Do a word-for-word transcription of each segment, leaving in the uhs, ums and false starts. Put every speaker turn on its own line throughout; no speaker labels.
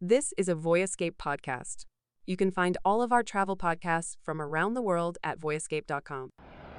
This is a Voyescape podcast. You can find all of our travel podcasts from around the world at voyescape dot com.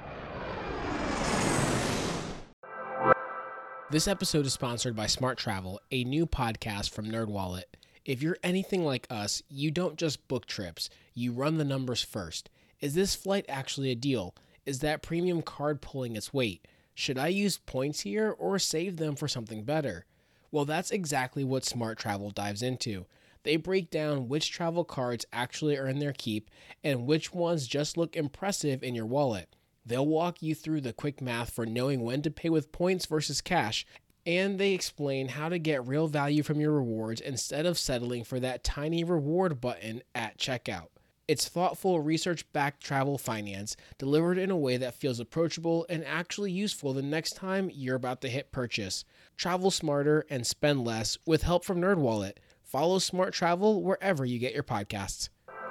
This episode is sponsored by Smart Travel, a new podcast from NerdWallet. If you're anything like us, you don't just book trips, you run the numbers first. Is this flight actually a deal? Is that premium card pulling its weight? Should I use points here or save them for something better? Well, that's exactly what Smart Travel dives into. They break down which travel cards actually earn their keep and which ones just look impressive in your wallet. They'll walk you through the quick math for knowing when to pay with points versus cash, and they explain how to get real value from your rewards instead of settling for that tiny reward button at checkout. It's thoughtful, research-backed travel finance delivered in a way that feels approachable and actually useful the next time you're about to hit purchase. Travel smarter and spend less with help from NerdWallet. Follow Smart Travel wherever you get your podcasts.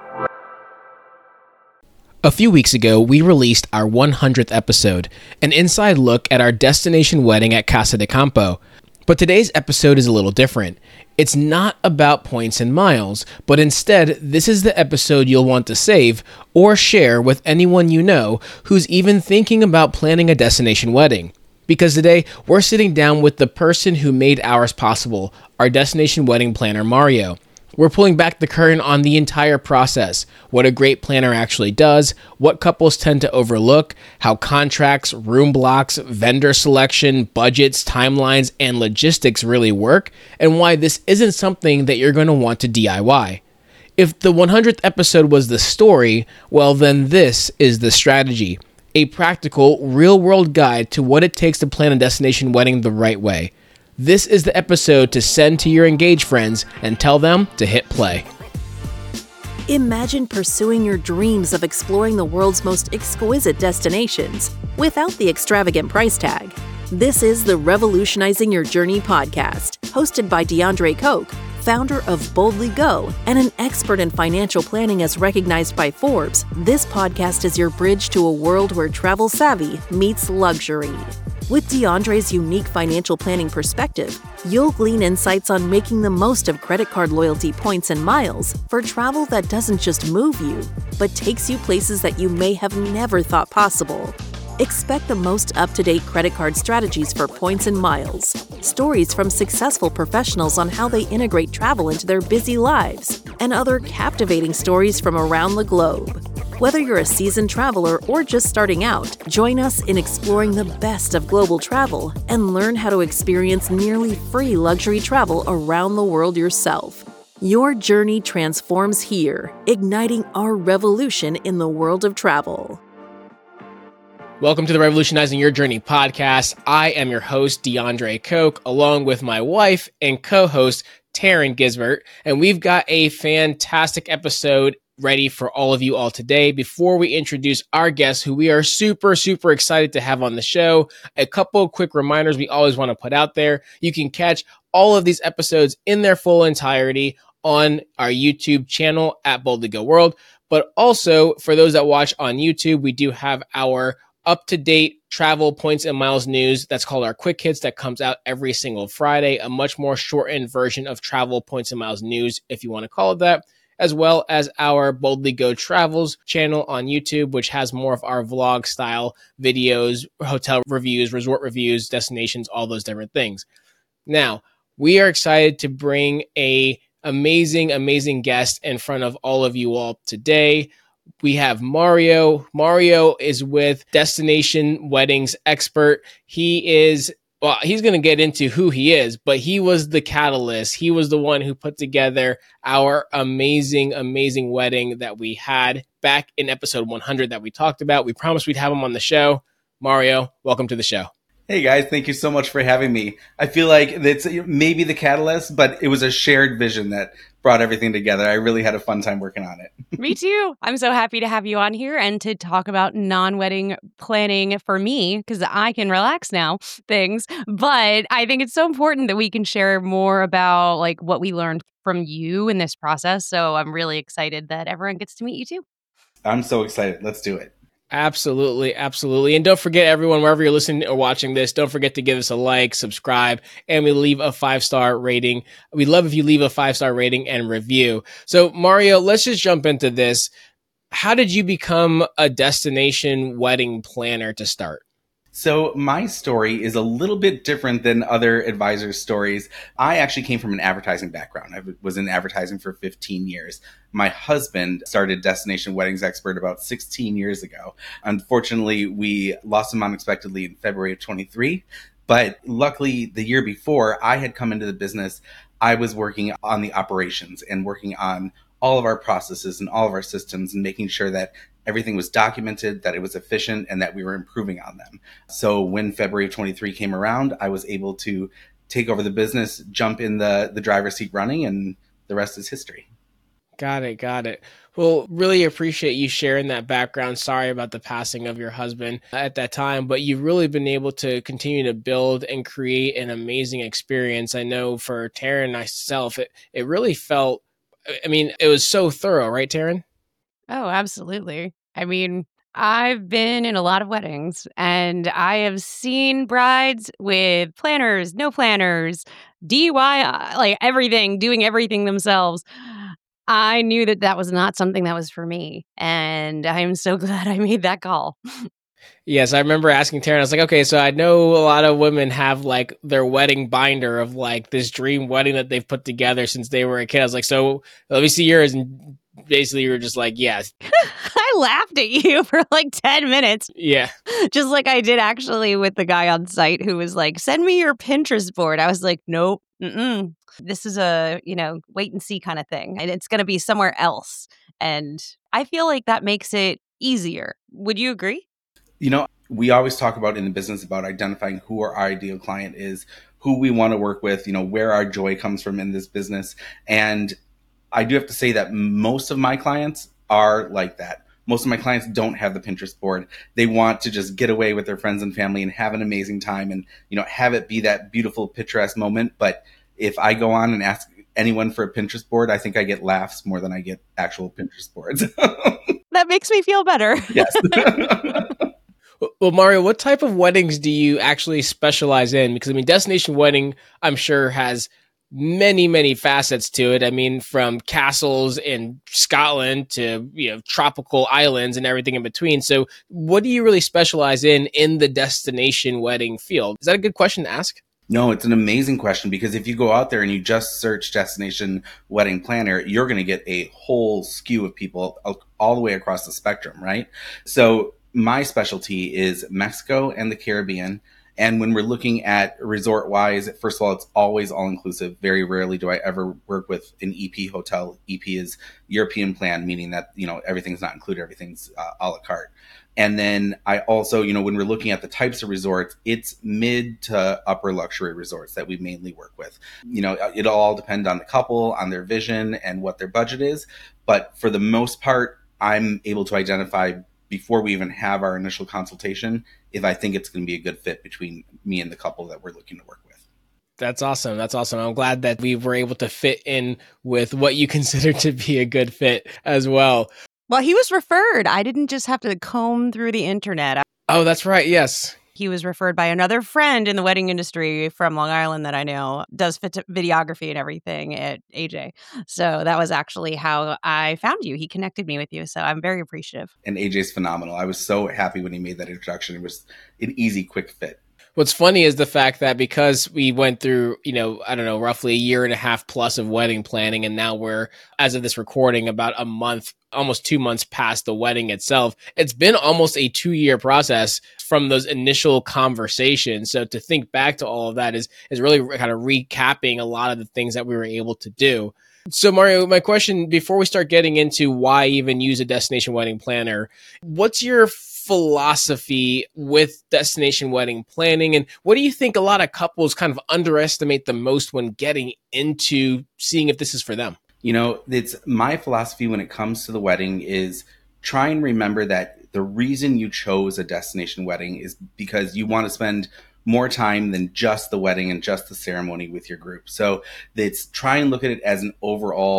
A few weeks ago, we released our one hundredth episode, an inside look at our destination wedding at Casa de Campo. But today's episode is a little different. It's not about points and miles, but instead, this is the episode you'll want to save or share with anyone you know who's even thinking about planning a destination wedding. Because today, we're sitting down with the person who made ours possible, our destination wedding planner, Mario. We're pulling back the curtain on the entire process, what a great planner actually does, what couples tend to overlook, how contracts, room blocks, vendor selection, budgets, timelines, and logistics really work, and why this isn't something that you're going to want to D I Y. If the one hundredth episode was the story, well then this is the strategy, a practical, real-world guide to what it takes to plan a destination wedding the right way. This is the episode to send to your engaged friends and tell them to hit play.
Imagine pursuing your dreams of exploring the world's most exquisite destinations without the extravagant price tag. This is the Revolutionizing Your Journey podcast, hosted by DeAndre Koch, founder of Boldly Go and an expert in financial planning as recognized by Forbes. This podcast is your bridge to a world where travel savvy meets luxury. With DeAndre's unique financial planning perspective, you'll glean insights on making the most of credit card loyalty points and miles for travel that doesn't just move you, but takes you places that you may have never thought possible. Expect the most up-to-date credit card strategies for points and miles, stories from successful professionals on how they integrate travel into their busy lives, and other captivating stories from around the globe. Whether you're a seasoned traveler or just starting out, join us in exploring the best of global travel and learn how to experience nearly free luxury travel around the world yourself. Your journey transforms here, igniting our revolution in the world of travel.
Welcome to the Revolutionizing Your Journey podcast. I am your host, DeAndre Koch, along with my wife and co-host, Taryn Gisbert, and we've got a fantastic episode ready for all of you all today. Before we introduce our guests, who we are super, super excited to have on the show, a couple of quick reminders we always want to put out there. You can catch all of these episodes in their full entirety on our YouTube channel at Boldly Go World. But also, for those that watch on YouTube, we do have our up-to-date travel points and miles news that's called our Quick Hits that comes out every single Friday, a much more shortened version of travel points and miles news, if you want to call it that, as well as our Boldly Go Travels channel on YouTube, which has more of our vlog style videos, hotel reviews, resort reviews, destinations, all those different things. Now, we are excited to bring a amazing, amazing guest in front of all of you all today. We have Mario. Mario is with Destination Weddings Expert. He is Well, he's going to get into who he is, but he was the catalyst. He was the one who put together our amazing, amazing wedding that we had back in episode one hundred that we talked about. We promised we'd have him on the show. Mario, welcome to the show.
Hey guys, thank you so much for having me. I feel like it's maybe the catalyst, but it was a shared vision that brought everything together. I really had a fun time working on it.
Me too. I'm so happy to have you on here and to talk about non-wedding planning for me, because I can relax now things. But I think it's so important that we can share more about like what we learned from you in this process. So I'm really excited that everyone gets to meet you too.
I'm so excited. Let's do it.
Absolutely, absolutely. And don't forget, everyone, wherever you're listening or watching this, don't forget to give us a like, subscribe, and we leave a five-star rating. We'd love if you leave a five-star rating and review. So, Mario, let's just jump into this. How did you become a destination wedding planner to start?
So my story is a little bit different than other advisors' stories. I actually came from an advertising background. I was in advertising for fifteen years. My husband started Destination Weddings Expert about sixteen years ago. Unfortunately, we lost him unexpectedly in February of twenty-three. But luckily, the year before I had come into the business, I was working on the operations and working on all of our processes and all of our systems and making sure that everything was documented, that it was efficient, and that we were improving on them. So when February of twenty-three came around, I was able to take over the business, jump in the, the driver's seat running, and the rest is history.
Got it. Got it. Well, really appreciate you sharing that background. Sorry about the passing of your husband at that time, but you've really been able to continue to build and create an amazing experience. I know for Taryn and myself, it, it really felt, I mean, it was so thorough, right, Taryn?
Oh, absolutely. I mean, I've been in a lot of weddings and I have seen brides with planners, no planners, D I Y, like everything, doing everything themselves. I knew that that was not something that was for me. And I'm so glad I made that call.
Yes, I remember asking Taryn, I was like, okay, so I know a lot of women have like their wedding binder of like this dream wedding that they've put together since they were a kid. I was like, so let me see yours. And basically you were just like, yeah.
I laughed at you for like ten minutes.
Yeah.
Just like I did actually with the guy on site who was like, send me your Pinterest board. I was like, nope. Mm-mm. This is a, you know, wait and see kind of thing. And it's going to be somewhere else. And I feel like that makes it easier. Would you agree?
You know, we always talk about in the business about identifying who our ideal client is, who we want to work with, you know, where our joy comes from in this business. And I do have to say that most of my clients are like that. Most of my clients don't have the Pinterest board. They want to just get away with their friends and family and have an amazing time and, you know, have it be that beautiful picturesque moment. But if I go on and ask anyone for a Pinterest board, I think I get laughs more than I get actual Pinterest boards.
That makes me feel better.
Yes.
Well, Mario, what type of weddings do you actually specialize in? Because, I mean, Destination Wedding, I'm sure, has many, many facets to it. I mean, from castles in Scotland to, you know, tropical islands and everything in between. So what do you really specialize in in the destination wedding field? Is that a good question to ask?
No, it's an amazing question, because if you go out there and you just search Destination Wedding Planner, you're going to get a whole skew of people all the way across the spectrum, right? So my specialty is Mexico and the Caribbean. And when we're looking at resort wise, first of all, it's always all inclusive. Very rarely do I ever work with an E P hotel. E P is European plan, meaning that, you know, everything's not included. Everything's uh, a la carte. And then I also, you know, when we're looking at the types of resorts, it's mid to upper luxury resorts that we mainly work with. You know, it'll all depend on the couple, on their vision and what their budget is. But for the most part, I'm able to identify before we even have our initial consultation if I think it's going to be a good fit between me and the couple that we're looking to work with.
That's awesome. That's awesome. I'm glad that we were able to fit in with what you consider to be a good fit as well.
Well, he was referred. I didn't just have to comb through the internet.
Oh, that's right. Yes.
He was referred by another friend in the wedding industry from Long Island that I know does fit- videography and everything at A J. So that was actually how I found you. He connected me with you. So I'm very appreciative.
And A J's phenomenal. I was so happy when he made that introduction. It was an easy, quick fit.
What's funny is the fact that because we went through, you know, I don't know, roughly a year and a half plus of wedding planning, and now we're, as of this recording, about a month, almost two months past the wedding itself. It's been almost a two-year process from those initial conversations. So to think back to all of that is is really kind of recapping a lot of the things that we were able to do. So Mario, my question before we start getting into why even use a destination wedding planner, what's your philosophy with destination wedding planning, and what do you think a lot of couples kind of underestimate the most when getting into seeing if this is for them?
You know, it's my philosophy when it comes to the wedding is try and remember that the reason you chose a destination wedding is because you want to spend more time than just the wedding and just the ceremony with your group. So it's try and look at it as an overall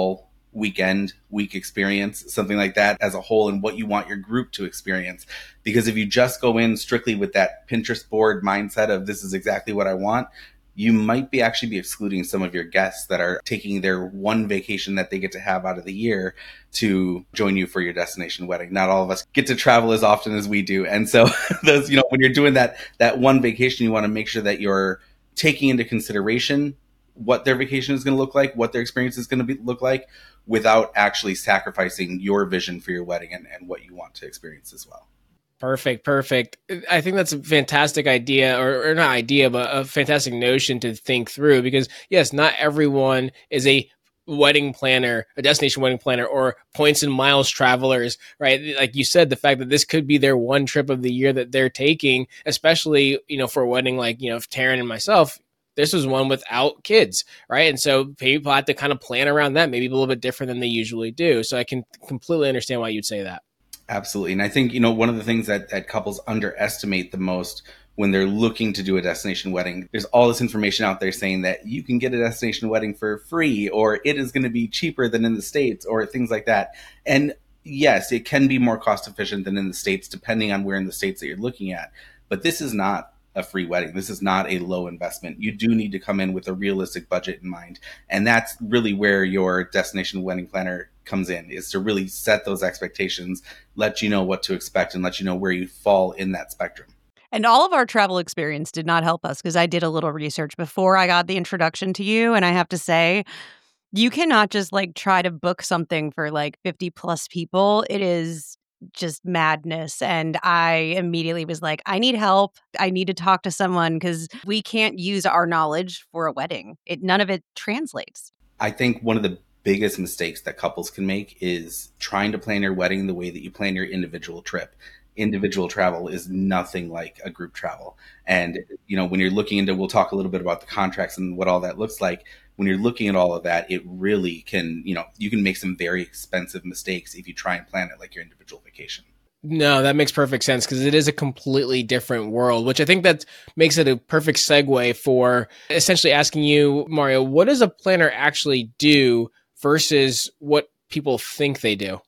weekend, week experience, something like that as a whole, and what you want your group to experience. Because if you just go in strictly with that Pinterest board mindset of this is exactly what I want, you might be actually be excluding some of your guests that are taking their one vacation that they get to have out of the year to join you for your destination wedding. Not all of us get to travel as often as we do. And so those, you know, when you're doing that, that one vacation, you want to make sure that you're taking into consideration what their vacation is going to look like, what their experience is going to be, look like, without actually sacrificing your vision for your wedding and, and what you want to experience as well.
Perfect. Perfect. I think that's a fantastic idea, or, or not idea, but a fantastic notion to think through, because yes, not everyone is a wedding planner, a destination wedding planner, or points and miles travelers, right? Like you said, the fact that this could be their one trip of the year that they're taking, especially, you know, for a wedding like, you know, Taryn and myself, this was one without kids, right? And so people have to kind of plan around that, maybe a little bit different than they usually do. So I can completely understand why you'd say that.
Absolutely. And I think, you know, one of the things that, that couples underestimate the most when they're looking to do a destination wedding, there's all this information out there saying that you can get a destination wedding for free, or it is going to be cheaper than in the States, or things like that. And yes, it can be more cost efficient than in the States, depending on where in the States that you're looking at. But this is not a free wedding. This is not a low investment. You do need to come in with a realistic budget in mind. And that's really where your destination wedding planner comes in, is to really set those expectations, let you know what to expect, and let you know where you fall in that spectrum.
And all of our travel experience did not help us, because I did a little research before I got the introduction to you. And I have to say, you cannot just like try to book something for like fifty plus people. It is just madness. And I immediately was like, I need help. I need to talk to someone, because we can't use our knowledge for a wedding. It none of it translates.
I think one of the biggest mistakes that couples can make is trying to plan your wedding the way that you plan your individual trip. Individual travel is nothing like a group travel. And, you know, when you're looking into, we'll talk a little bit about the contracts and what all that looks like. When you're looking at all of that, it really can, you know, you can make some very expensive mistakes if you try and plan it like your individual vacation.
No, that makes perfect sense, because it is a completely different world, which I think that makes it a perfect segue for essentially asking you, Mario, what does a planner actually do versus what people think they do?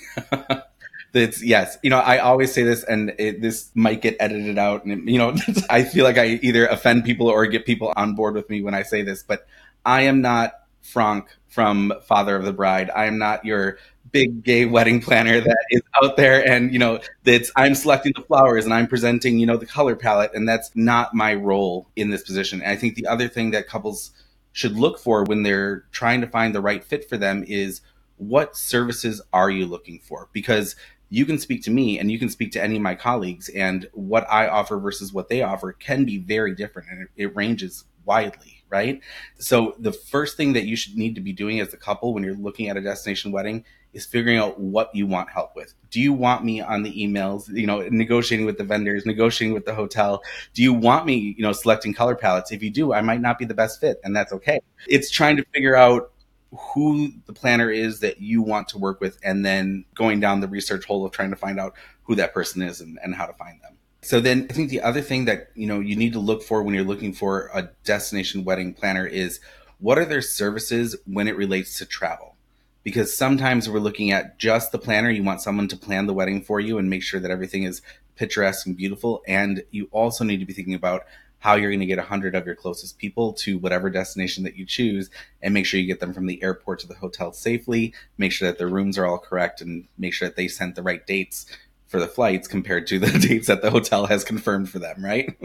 That's yes. You know, I always say this, and it, this might get edited out. And, you know, I feel like I either offend people or get people on board with me when I say this, but I am not Frank from Father of the Bride. I am not your big gay wedding planner that is out there and, you know, that's I'm selecting the flowers and I'm presenting, you know, the color palette. And that's not my role in this position. And I think the other thing that couples should look for when they're trying to find the right fit for them is, what services are you looking for? Because you can speak to me and you can speak to any of my colleagues, and what I offer versus what they offer can be very different, and it, it ranges widely, right? So the first thing that you should need to be doing as a couple when you're looking at a destination wedding is figuring out what you want help with. Do you want me on the emails, you know, negotiating with the vendors, negotiating with the hotel? Do you want me, you know, selecting color palettes? If you do, I might not be the best fit, and that's okay. It's trying to figure out who the planner is that you want to work with, and then going down the research hole of trying to find out who that person is and, and how to find them. So then I think the other thing that, you know, you need to look for when you're looking for a destination wedding planner is, what are their services when it relates to travel? Because sometimes we're looking at just the planner. You want someone to plan the wedding for you and make sure that everything is picturesque and beautiful. And you also need to be thinking about how you're going to get one hundred of your closest people to whatever destination that you choose, and make sure you get them from the airport to the hotel safely, make sure that their rooms are all correct, and make sure that they sent the right dates for the flights compared to the dates that the hotel has confirmed for them, right?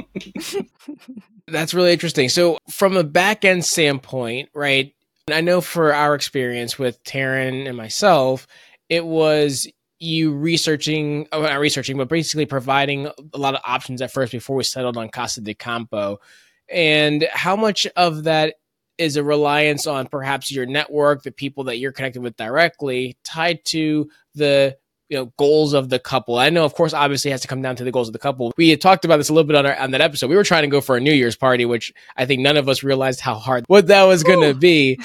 That's really interesting. So from a back end standpoint, right, I know for our experience with Taryn and myself, it was you researching, oh, not researching, but basically providing a lot of options at first before we settled on Casa de Campo. And how much of that is a reliance on perhaps your network, the people that you're connected with directly, tied to the, you know, goals of the couple? I know, of course, obviously it has to come down to the goals of the couple. We had talked about this a little bit on, our, on that episode. We were trying to go for a New Year's party, which I think none of us realized how hard what that was going to be.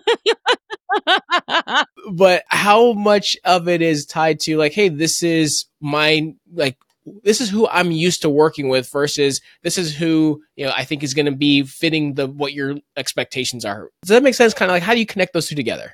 But how much of it is tied to like, hey, this is my, like, this is who I'm used to working with versus this is who, you know, I think is going to be fitting the, what your expectations are. Does that make sense? Kind of like, how do you connect those two together?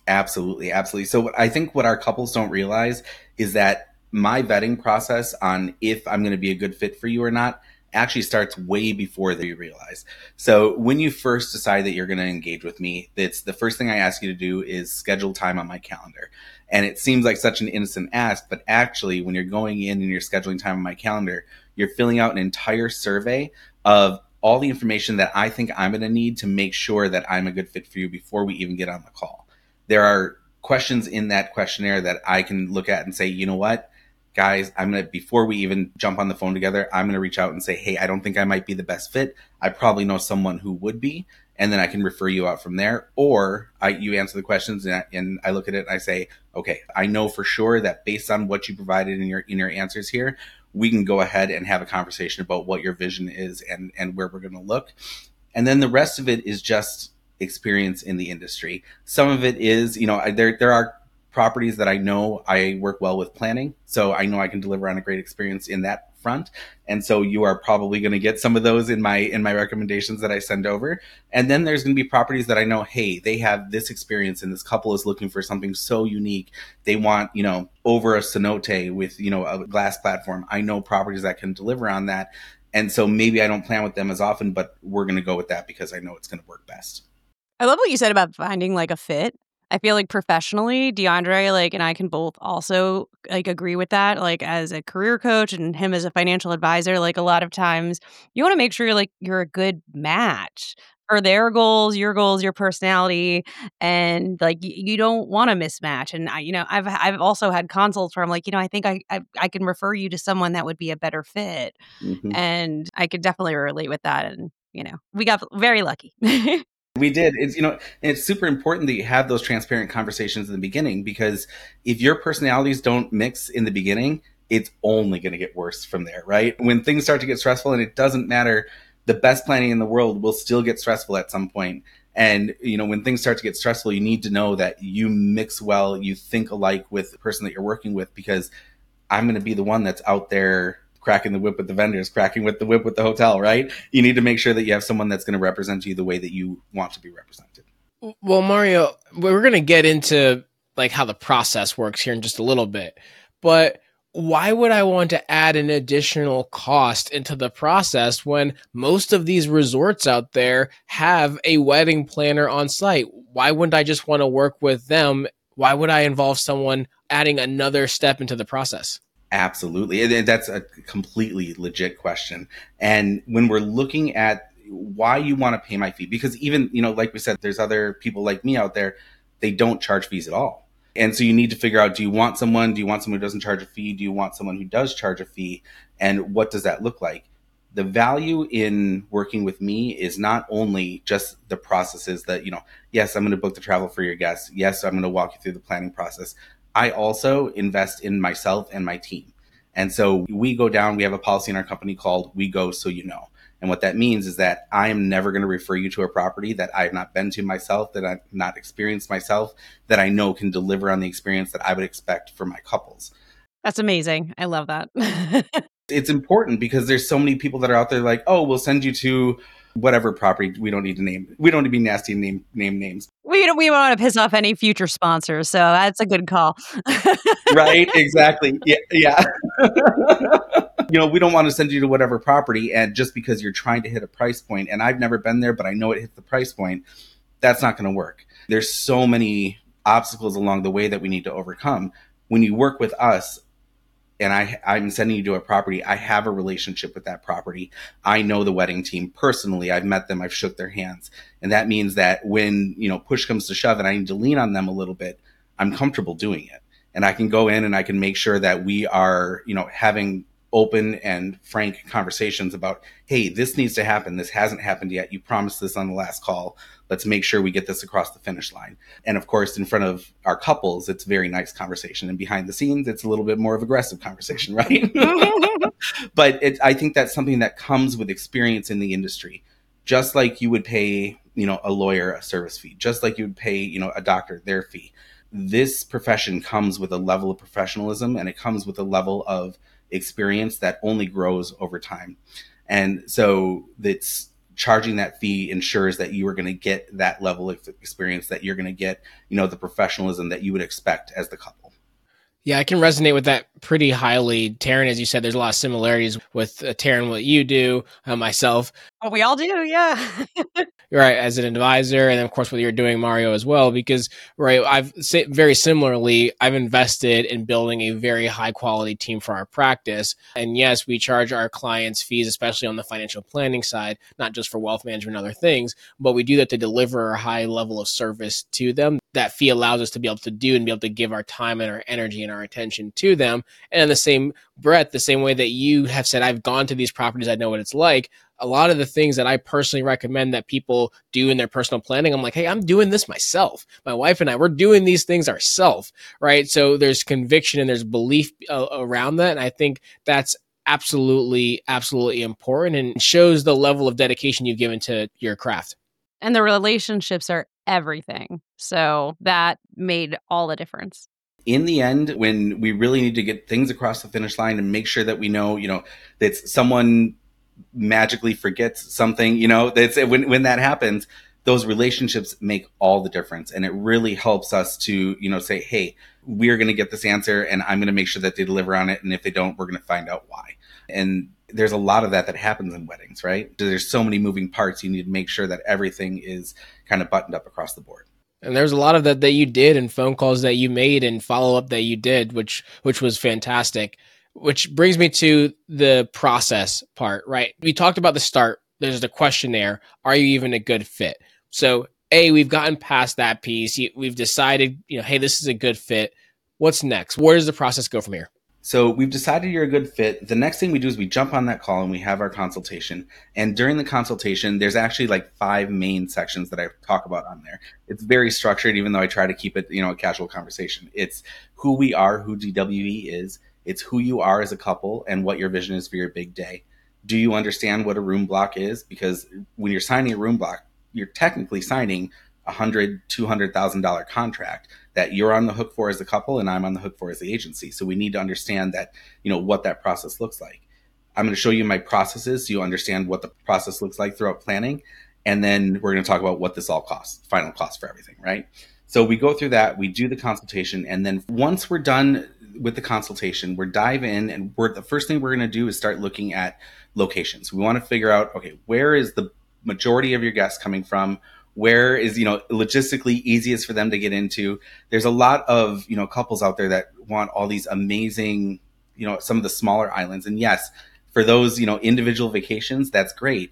Absolutely. Absolutely. So what I think what our couples don't realize is that my vetting process on if I'm going to be a good fit for you or not actually starts way before they realize. So when you first decide that you're going to engage with me, it's the first thing I ask you to do is schedule time on my calendar. And it seems like such an innocent ask, but actually when you're going in and you're scheduling time on my calendar, you're filling out an entire survey of all the information that I think I'm going to need to make sure that I'm a good fit for you before we even get on the call. There are questions in that questionnaire that I can look at and say, you know what, guys, I'm going to, before we even jump on the phone together, I'm going to reach out and say, hey, I don't think I might be the best fit. I probably know someone who would be. And then I can refer you out from there. Or I, you answer the questions and I, and I look at it and I say, okay, I know for sure that based on what you provided in your in your answers here, we can go ahead and have a conversation about what your vision is and, and where we're going to look. And then the rest of it is just experience in the industry. Some of it is, you know, I, there there are properties that I know I work well with planning. So I know I can deliver on a great experience in that front. And so you are probably going to get some of those in my in my recommendations that I send over. And then there's going to be properties that I know, hey, they have this experience and this couple is looking for something so unique. They want, you know, over a cenote with, you know, a glass platform. I know properties that can deliver on that. And so maybe I don't plan with them as often, but we're going to go with that because I know it's going to work best.
I love what you said about finding like a fit. I feel like professionally, DeAndre, like, and I can both also like agree with that. Like, as a career coach and him as a financial advisor, like a lot of times you want to make sure like you're a good match for their goals, your goals, your personality, and like y- you don't want to mismatch. And I, you know, I've I've also had consults where I'm like, you know, I think I I, I can refer you to someone that would be a better fit,
Mm-hmm.
and I could definitely relate with that. And you know, we got very lucky.
We did. It's, you know, and it's super important that you have those transparent conversations in the beginning, because if your personalities don't mix in the beginning, it's only going to get worse from there, right? When things start to get stressful, and it doesn't matter, the best planning in the world will still get stressful at some point. And, you know, when things start to get stressful, you need to know that you mix well, you think alike with the person that you're working with, because I'm going to be the one that's out there cracking the whip with the vendors, cracking with the whip with the hotel, right? You need to make sure that you have someone that's going to represent you the way that you want to be represented.
Well, Mario, we're going to get into like how the process works here in just a little bit, but why would I want to add an additional cost into the process when most of these resorts out there have a wedding planner on site? Why wouldn't I just want to work with them? Why would I involve someone adding another step into the process?
Absolutely. And that's a completely legit question. And when we're looking at why you want to pay my fee, because even, you know, like we said, there's other people like me out there, they don't charge fees at all. And so you need to figure out, do you want someone, do you want someone who doesn't charge a fee? Do you want someone who does charge a fee? And what does that look like? The value in working with me is not only just the processes that, you know, yes, I'm going to book the travel for your guests. Yes, I'm going to walk you through the planning process. I also invest in myself and my team. And so we go down, we have a policy in our company called We Go So You Know. And what that means is that I am never going to refer you to a property that I've not been to myself, that I've not experienced myself, that I know can deliver on the experience that I would expect for my couples.
That's amazing. I love that.
It's important because there's so many people that are out there like, oh, we'll send you to whatever property. We don't need to name. We don't need to be nasty and name name names.
We don't. We don't want to piss off any future sponsors, so that's a good call.
Right? Exactly. Yeah. Yeah. You know, we don't want to send you to whatever property, and just because you're trying to hit a price point, and I've never been there, but I know it hits the price point, that's not going to work. There's so many obstacles along the way that we need to overcome. When you work with us, and I, I'm sending you to a property, I have a relationship with that property. I know the wedding team personally. I've met them. I've shook their hands. And that means that when, you know, push comes to shove and I need to lean on them a little bit, I'm comfortable doing it. And I can go in and I can make sure that we are, you know, having open and frank conversations about, hey, this needs to happen. This hasn't happened yet. You promised this on the last call. Let's make sure we get this across the finish line. And of course, in front of our couples, it's very nice conversation. And behind the scenes, it's a little bit more of aggressive conversation, right? But it, I think that's something that comes with experience in the industry. Just like you would pay, you know, a lawyer a service fee, just like you would pay, you know, a doctor their fee. This profession comes with a level of professionalism, and it comes with a level of experience that only grows over time. And so it's charging that fee ensures that you are going to get that level of experience, that you're going to get, you know, the professionalism that you would expect as the couple.
Yeah, I can resonate with that pretty highly. Taryn, as you said, there's a lot of similarities with uh, Taryn, what you do, uh, myself.
Oh, we all do, yeah.
Right, as an advisor, and of course what you're doing, Mario, as well, because right, I've very similarly, I've invested in building a very high quality team for our practice. And yes, we charge our clients fees, especially on the financial planning side, not just for wealth management and other things, but we do that to deliver a high level of service to them. That fee allows us to be able to do and be able to give our time and our energy and our attention to them. And in the same breath, the same way that you have said, I've gone to these properties, I know what it's like. A lot of the things that I personally recommend that people do in their personal planning, I'm like, hey, I'm doing this myself. My wife and I, we're doing these things ourselves, right? So there's conviction and there's belief uh, around that. And I think that's absolutely, absolutely important and shows the level of dedication you've given to your craft.
And the relationships are everything. So that made all the difference.
In the end, when we really need to get things across the finish line and make sure that we know, you know, that someone magically forgets something, you know, that's when, when that happens, those relationships make all the difference. And it really helps us to, you know, say, hey, we're going to get this answer and I'm going to make sure that they deliver on it. And if they don't, we're going to find out why. And there's a lot of that that happens in weddings, right? There's so many moving parts. You need to make sure that everything is kind of buttoned up across the board.
And there's a lot of that that you did and phone calls that you made and follow up that you did, which which was fantastic. Which brings me to the process part, right? We talked about the start. There's the questionnaire. Are you even a good fit? So A, we've gotten past that piece. We've decided, you know, hey, this is a good fit. What's next? Where does the process go from here?
So we've decided you're a good fit. The next thing we do is we jump on that call and we have our consultation. And during the consultation, there's actually like five main sections that I talk about on there. It's very structured, even though I try to keep it, you know, a casual conversation. It's who we are, who D W E is. It's who you are as a couple and what your vision is for your big day. Do you understand what a room block is? Because when you're signing a room block, you're technically signing a hundred thousand dollars, two hundred thousand dollars contract that you're on the hook for as a couple and I'm on the hook for as the agency. So we need to understand that, you know, what that process looks like. I'm going to show you my processes so you understand what the process looks like throughout planning. And then we're going to talk about what this all costs, final cost for everything, right? So we go through that, we do the consultation, and then once we're done with the consultation, we're dive in and we're the first thing we're going to do is start looking at locations. We want to figure out, okay, where is the majority of your guests coming from? Where is, you know, logistically easiest for them to get into? There's a lot of, you know, couples out there that want all these amazing, you know, some of the smaller islands. And yes, for those, you know, individual vacations, that's great.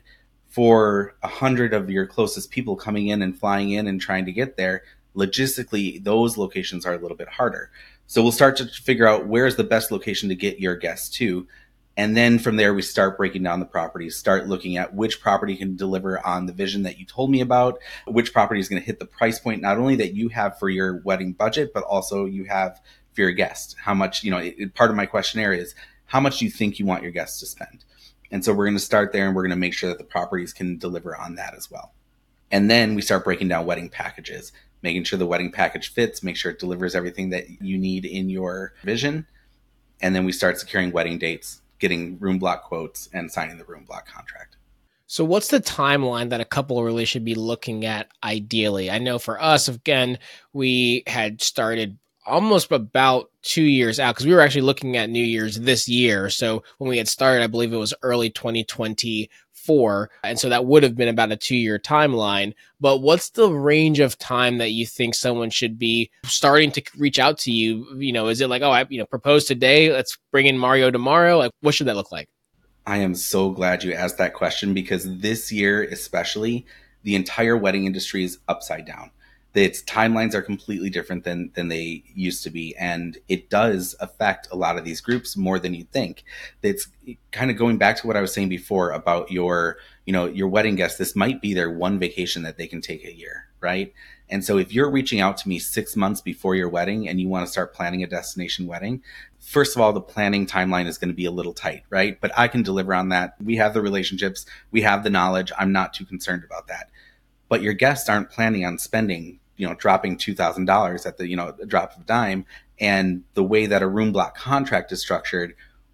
For a hundred of your closest people coming in and flying in and trying to get there, logistically, those locations are a little bit harder. So we'll start to figure out where's the best location to get your guests to. And then from there, we start breaking down the properties, start looking at which property can deliver on the vision that you told me about, which property is going to hit the price point, not only that you have for your wedding budget, but also you have for your guest. How much, you know, it, part of my questionnaire is how much do you think you want your guests to spend? And so we're going to start there and we're going to make sure that the properties can deliver on that as well. And then we start breaking down wedding packages, making sure the wedding package fits, make sure it delivers everything that you need in your vision. And then we start securing wedding dates, getting room block quotes, and signing the room block contract.
So what's the timeline that a couple really should be looking at ideally? I know for us, again, we had started almost about two years out because we were actually looking at New Year's this year. So when we had started, I believe it was early twenty twenty-four. And so that would have been about a two-year timeline. But what's the range of time that you think someone should be starting to reach out to you? You know, is it like, oh, I you know, propose today, let's bring in Mario tomorrow? Like, what should that look like?
I am so glad you asked that question because this year, especially, the entire wedding industry is upside down. Its timelines are completely different than than they used to be, and it does affect a lot of these groups more than you think. It's kind of going back to what I was saying before about your, you know, your wedding guests. This might be their one vacation that they can take a year, right? And so if you're reaching out to me six months before your wedding and you want to start planning a destination wedding, first of all, the planning timeline is going to be a little tight, right? But I can deliver on that. We have the relationships, we have the knowledge. I'm not too concerned about that. But your guests aren't planning on spending, you know, dropping two thousand dollars at the, you know, the drop of a dime. And the way that a room block contract is structured,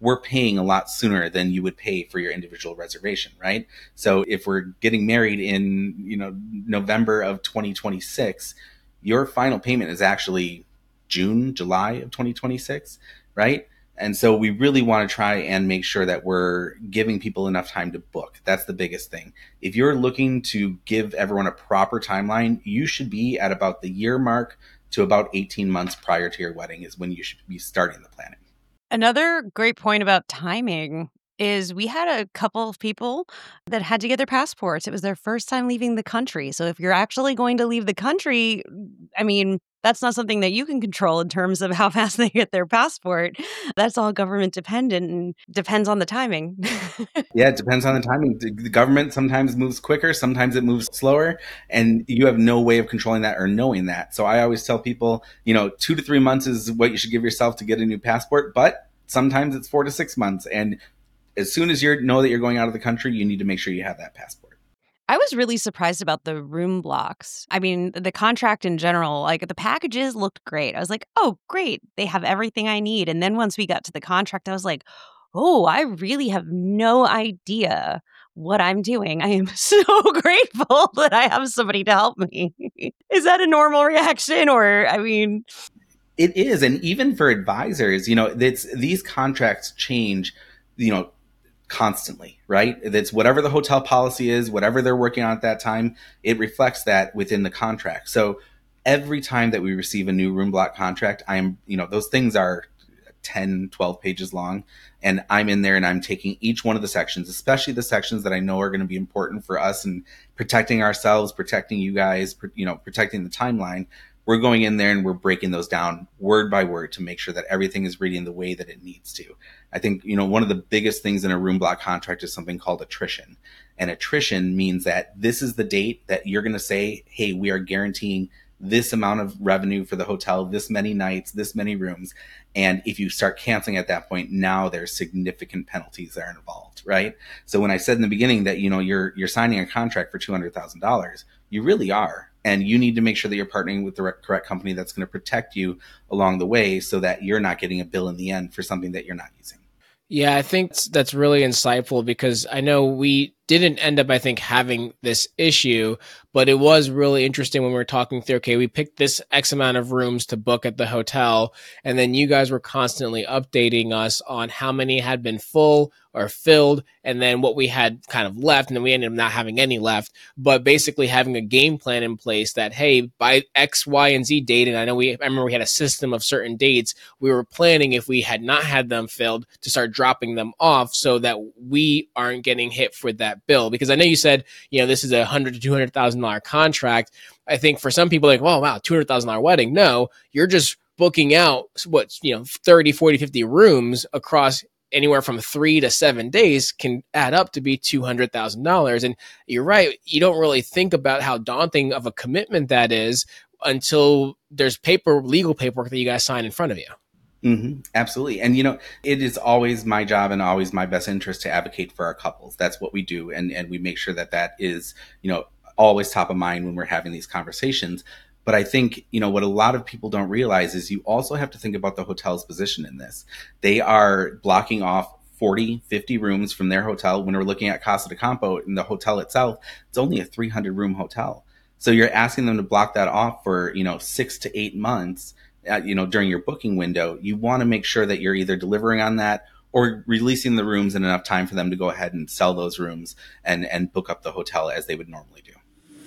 we're paying a lot sooner than you would pay for your individual reservation, right? So if we're getting married in, you know, November of twenty twenty-six, your final payment is actually June, July of twenty twenty-six, right? And so we really want to try and make sure that we're giving people enough time to book. That's the biggest thing. If you're looking to give everyone a proper timeline, you should be at about the year mark to about eighteen months prior to your wedding is when you should be starting the planning.
Another great point about timing is we had a couple of people that had to get their passports. It was their first time leaving the country. So if you're actually going to leave the country, I mean, that's not something that you can control in terms of how fast they get their passport. That's all government dependent and depends on the timing.
Yeah, it depends on the timing. The government sometimes moves quicker, sometimes it moves slower, and you have no way of controlling that or knowing that. So I always tell people, you know, two to three months is what you should give yourself to get a new passport, but sometimes it's four to six months. And as soon as you know that you're going out of the country, you need to make sure you have that passport.
I was really surprised about the room blocks. I mean, the contract in general, like the packages looked great. I was like, oh, great. They have everything I need. And then once we got to the contract, I was like, oh, I really have no idea what I'm doing. I am so grateful that I have somebody to help me. Is that a normal reaction? Or, I mean...
It is. And even for advisors, you know, it's, these contracts change, you know, constantly, right? It's whatever the hotel policy is, whatever they're working on at that time, it reflects that within the contract. So every time that we receive a new room block contract, I'm, you know, those things are ten, twelve pages long. And I'm in there and I'm taking each one of the sections, especially the sections that I know are going to be important for us and protecting ourselves, protecting you guys, you know, protecting the timeline. We're going in there and we're breaking those down word by word to make sure that everything is reading the way that it needs to. I think, you know, one of the biggest things in a room block contract is something called attrition. And attrition means that this is the date that you're going to say, hey, we are guaranteeing this amount of revenue for the hotel, this many nights, this many rooms. And if you start canceling at that point, now there's significant penalties that are involved, right? So when I said in the beginning that, you know, you're you're signing a contract for two hundred thousand dollars, you really are. And you need to make sure that you're partnering with the correct company that's going to protect you along the way so that you're not getting a bill in the end for something that you're not using.
Yeah, I think that's really insightful because I know we didn't end up, I think, having this issue, but it was really interesting when we were talking through, okay, we picked this X amount of rooms to book at the hotel, and then you guys were constantly updating us on how many had been full or filled, and then what we had kind of left, and then we ended up not having any left, but basically having a game plan in place that, hey, by X, Y, and Z date, and I know we, I remember we had a system of certain dates, we were planning if we had not had them filled to start dropping them off so that we aren't getting hit for that bill. Because I know you said, you know, this is a hundred to two hundred thousand dollar contract. I think for some people, like, oh wow, two hundred thousand dollar wedding. No, you're just booking out what, you know, thirty, forty, fifty rooms across anywhere from three to seven days can add up to be two hundred thousand dollars. And you're right, you don't really think about how daunting of a commitment that is until there's paper, legal paperwork that you guys sign in front of you.
Mm-hmm. Absolutely. And, you know, it is always my job and always my best interest to advocate for our couples. That's what we do. And, and we make sure that that is, you know, always top of mind when we're having these conversations. But I think, you know, what a lot of people don't realize is you also have to think about the hotel's position in this. They are blocking off forty, fifty rooms from their hotel. When we're looking at Casa de Campo in the hotel itself, it's only a three hundred room hotel. So you're asking them to block that off for, you know, six to eight months. Uh, you know, during your booking window. You want to make sure that you're either delivering on that or releasing the rooms in enough time for them to go ahead and sell those rooms and, and book up the hotel as they would normally do.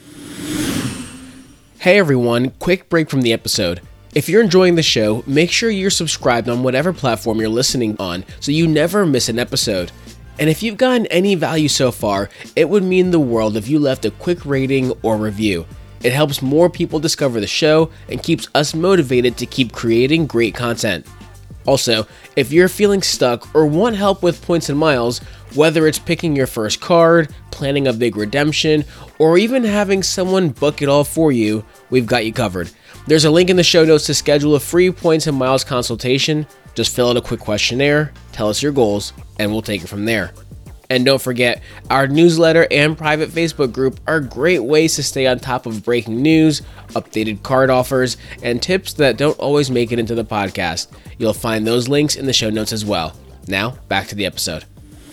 Hey everyone, quick break from the episode. If you're enjoying the show, make sure you're subscribed on whatever platform you're listening on so you never miss an episode. And if you've gotten any value so far, it would mean the world if you left a quick rating or review. It helps more people discover the show and keeps us motivated to keep creating great content. Also, if you're feeling stuck or want help with points and miles, whether it's picking your first card, planning a big redemption, or even having someone book it all for you, we've got you covered. There's a link in the show notes to schedule a free points and miles consultation. Just fill out a quick questionnaire, tell us your goals, and we'll take it from there. And don't forget, our newsletter and private Facebook group are great ways to stay on top of breaking news, updated card offers, and tips that don't always make it into the podcast. You'll find those links in the show notes as well. Now, back to the episode.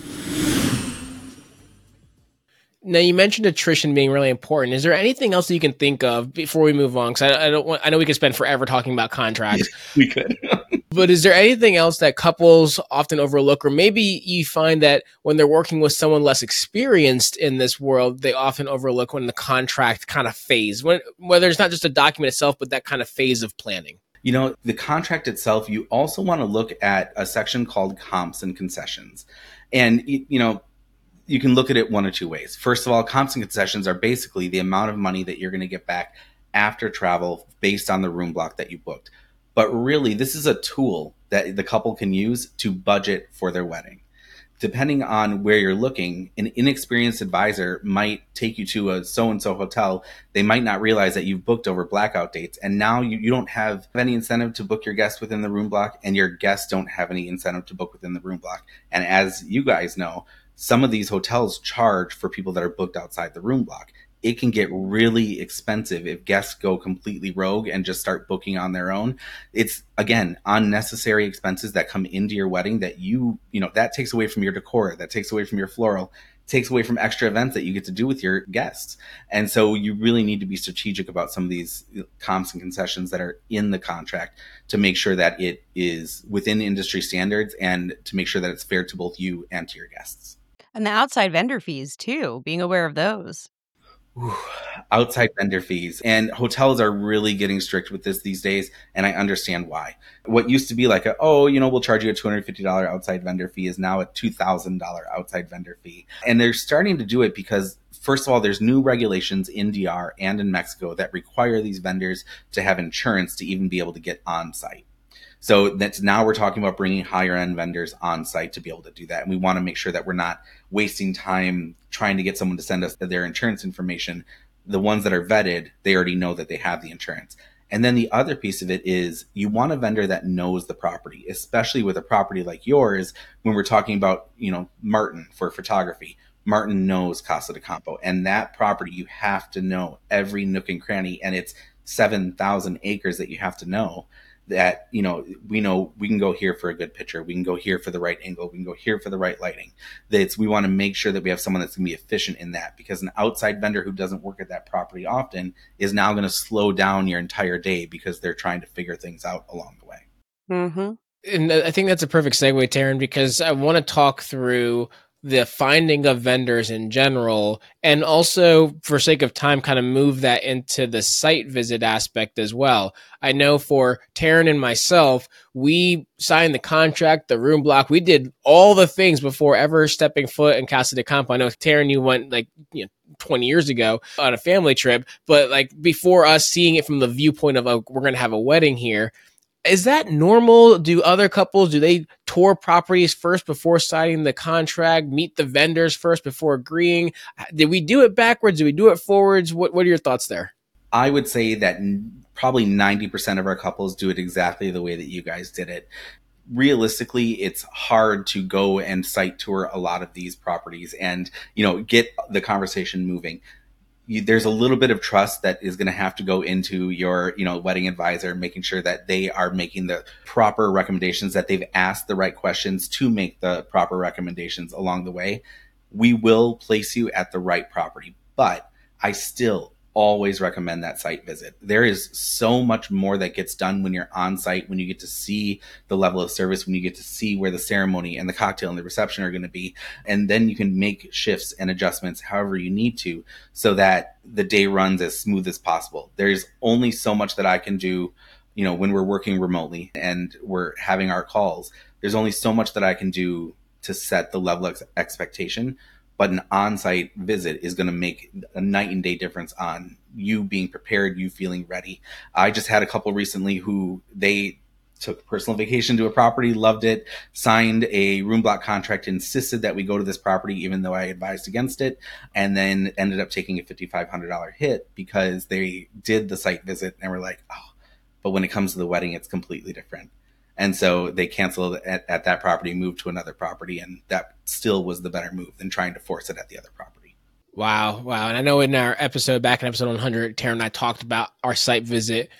Now, you mentioned attrition being really important. Is there anything else that you can think of before we move on? Because I, I don't want, I know we could spend forever talking about contracts.
We could.
But is there anything else that couples often overlook, or maybe you find that when they're working with someone less experienced in this world, they often overlook when the contract kind of phase, when, whether it's not just a document itself, but that kind of phase of planning?
You know, the contract itself, you also want to look at a section called comps and concessions. And, you know, you can look at it one of two ways. First of all, comps and concessions are basically the amount of money that you're going to get back after travel based on the room block that you booked. But really, this is a tool that the couple can use to budget for their wedding. Depending on where you're looking, an inexperienced advisor might take you to a so-and-so hotel. They might not realize that you've booked over blackout dates. And now you, you don't have any incentive to book your guests within the room block, and your guests don't have any incentive to book within the room block. And as you guys know, some of these hotels charge for people that are booked outside the room block. It can get really expensive if guests go completely rogue and just start booking on their own. It's, again, unnecessary expenses that come into your wedding that you, you know, that takes away from your decor, that takes away from your floral, takes away from extra events that you get to do with your guests. And so you really need to be strategic about some of these comps and concessions that are in the contract to make sure that it is within industry standards and to make sure that it's fair to both you and to your guests.
And the outside vendor fees too, being aware of those.
Ooh, outside vendor fees. And hotels are really getting strict with this these days, and I understand why. What used to be like, a, oh, you know, we'll charge you a two hundred fifty dollars outside vendor fee is now a two thousand dollars outside vendor fee. And they're starting to do it because, first of all, there's new regulations in D R and in Mexico that require these vendors to have insurance to even be able to get on site. So that's now we're talking about bringing higher end vendors on site to be able to do that. And we want to make sure that we're not wasting time trying to get someone to send us their insurance information. The ones that are vetted, they already know that they have the insurance. And then the other piece of it is you want a vendor that knows the property, especially with a property like yours. When we're talking about, you know, Martin for photography, Martin knows Casa de Campo, and that property, you have to know every nook and cranny, and it's seven thousand acres that you have to know. That, you know, we know we can go here for a good picture. We can go here for the right angle. We can go here for the right lighting. That's, we want to make sure that we have someone that's going to be efficient in that, because an outside vendor who doesn't work at that property often is now going to slow down your entire day because they're trying to figure things out along the way.
Mm-hmm.
And I think that's a perfect segue, Taryn, because I want to talk through the finding of vendors in general, and also, for sake of time, kind of move that into the site visit aspect as well. I know for Taryn and myself, we signed the contract, the room block. We did all the things before ever stepping foot in Casa de Campo. I know, Taryn, you went like, you know, twenty years ago on a family trip, but like before us seeing it from the viewpoint of, oh, we're going to have a wedding here. Is that normal? Do other couples, do they tour properties first before signing the contract, meet the vendors first before agreeing? Did we do it backwards? Did we do it forwards? What What are your thoughts there?
I would say that probably ninety percent of our couples do it exactly the way that you guys did it. Realistically, it's hard to go and site tour a lot of these properties and, you know, get the conversation moving. You, there's a little bit of trust that is going to have to go into your, you know, wedding advisor, making sure that they are making the proper recommendations, that they've asked the right questions to make the proper recommendations along the way. We will place you at the right property, but I still always recommend that site visit. There is so much more that gets done when you're on site, when you get to see the level of service, when you get to see where the ceremony and the cocktail and the reception are going to be. And then you can make shifts and adjustments however you need to so that the day runs as smooth as possible. There's only so much that I can do, you know, when we're working remotely and we're having our calls. There's only so much that I can do to set the level of expectation. But an on-site visit is going to make a night and day difference on you being prepared, you feeling ready. I just had a couple recently who they took personal vacation to a property, loved it, signed a room block contract, insisted that we go to this property even though I advised against it, and then ended up taking a fifty-five hundred dollars hit because they did the site visit and were like, oh, but when it comes to the wedding, it's completely different. And so they canceled at, at that property, moved to another property, and that still was the better move than trying to force it at the other property.
Wow. Wow. And I know in our episode, back in episode one hundred, Taryn and I talked about our site visit.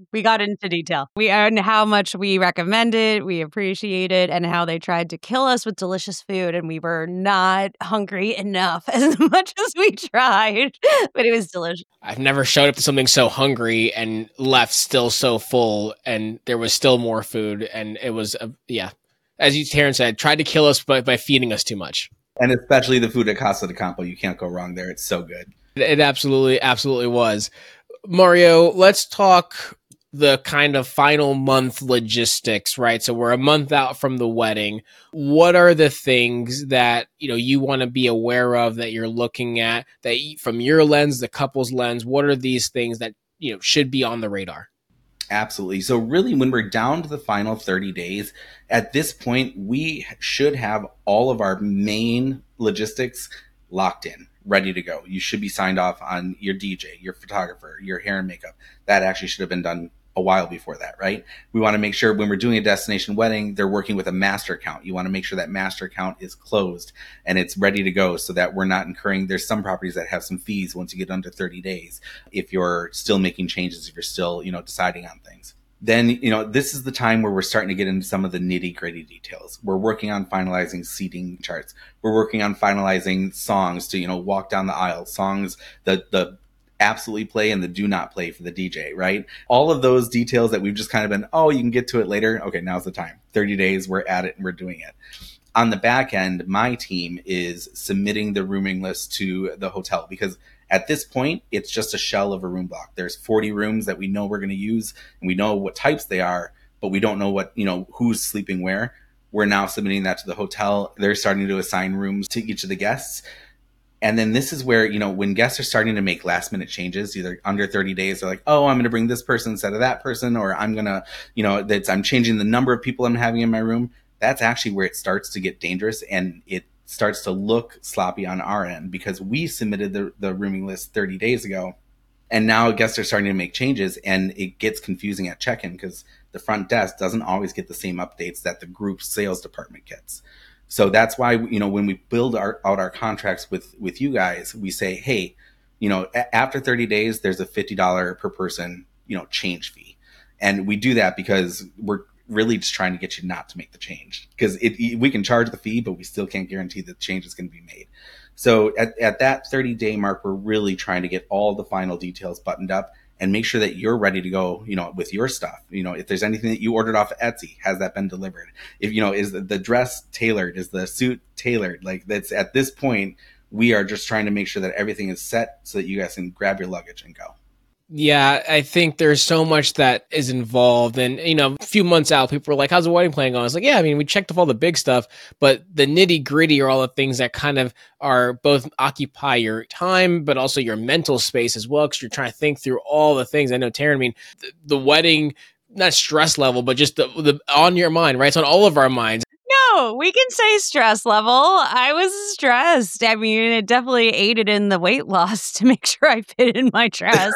We got into detail. We and how much we recommend it, we appreciate it, and how they tried to kill us with delicious food, and we were not hungry enough as much as we tried, but it was delicious.
I've never showed up to something so hungry and left still so full, and there was still more food, and it was, uh, yeah, as you, Taryn said, tried to kill us by, by feeding us too much.
And especially the food at Casa de Campo. You can't go wrong there. It's so good.
It absolutely, absolutely was. Mario, let's talk the kind of final month logistics, right? So we're a month out from the wedding. What are the things that, you know, you want to be aware of, that you're looking at, that from your lens, the couple's lens, what are these things that, you know, should be on the radar?
Absolutely. So really, when we're down to the final thirty days, at this point, we should have all of our main logistics locked in, ready to go. You should be signed off on your D J, your photographer, your hair and makeup. That actually should have been done a while before that, right? We want to make sure when we're doing a destination wedding, they're working with a master account. You want to make sure that master account is closed and it's ready to go, so that we're not incurring, there's some properties that have some fees once you get under thirty days. If you're still making changes, if you're still, you know, deciding on things, then, you know, this is the time where we're starting to get into some of the nitty gritty details. We're working on finalizing seating charts. We're working on finalizing songs to, you know, walk down the aisle, songs, the, the, absolutely play and the do not play for the D J, right? All of those details that we've just kind of been, oh, you can get to it later. Okay, now's the time. thirty days, we're at it and we're doing it. On the back end, my team is submitting the rooming list to the hotel, because at this point, it's just a shell of a room block. There's forty rooms that we know we're going to use, and we know what types they are, but we don't know what, you know, who's sleeping where. We're now submitting that to the hotel. They're starting to assign rooms to each of the guests. And then this is where, you know, when guests are starting to make last minute changes, either under thirty days, they're like, oh, I'm going to bring this person instead of that person, or I'm going to, you know, that's, I'm changing the number of people I'm having in my room. That's actually where it starts to get dangerous, and it starts to look sloppy on our end, because we submitted the, the rooming list thirty days ago. And now guests are starting to make changes, and it gets confusing at check-in, because the front desk doesn't always get the same updates that the group sales department gets. So that's why, you know, when we build our, out our contracts with, with you guys, we say, hey, you know, a- after thirty days, there's a fifty dollars per person, you know, change fee. And we do that because we're really just trying to get you not to make the change, because it, we can charge the fee, but we still can't guarantee that the change is going to be made. So at, at that thirty day mark, we're really trying to get all the final details buttoned up and make sure that you're ready to go, you know, with your stuff. You know, if there's anything that you ordered off of Etsy, has that been delivered? If, you know, is the, the dress tailored? Is the suit tailored? Like, that's, at this point, we are just trying to make sure that everything is set so that you guys can grab your luggage and go.
Yeah, I think there's so much that is involved. And, you know, a few months out, people were like, how's the wedding plan going? I was like, yeah, I mean, we checked off all the big stuff, but the nitty gritty are all the things that kind of are both occupy your time, but also your mental space as well, because you're trying to think through all the things. I know, Taryn, I mean, the, the wedding, not stress level, but just the, the on your mind, right? It's on all of our minds.
No, we can say stress level. I was stressed. I mean, it definitely aided in the weight loss to make sure I fit in my dress.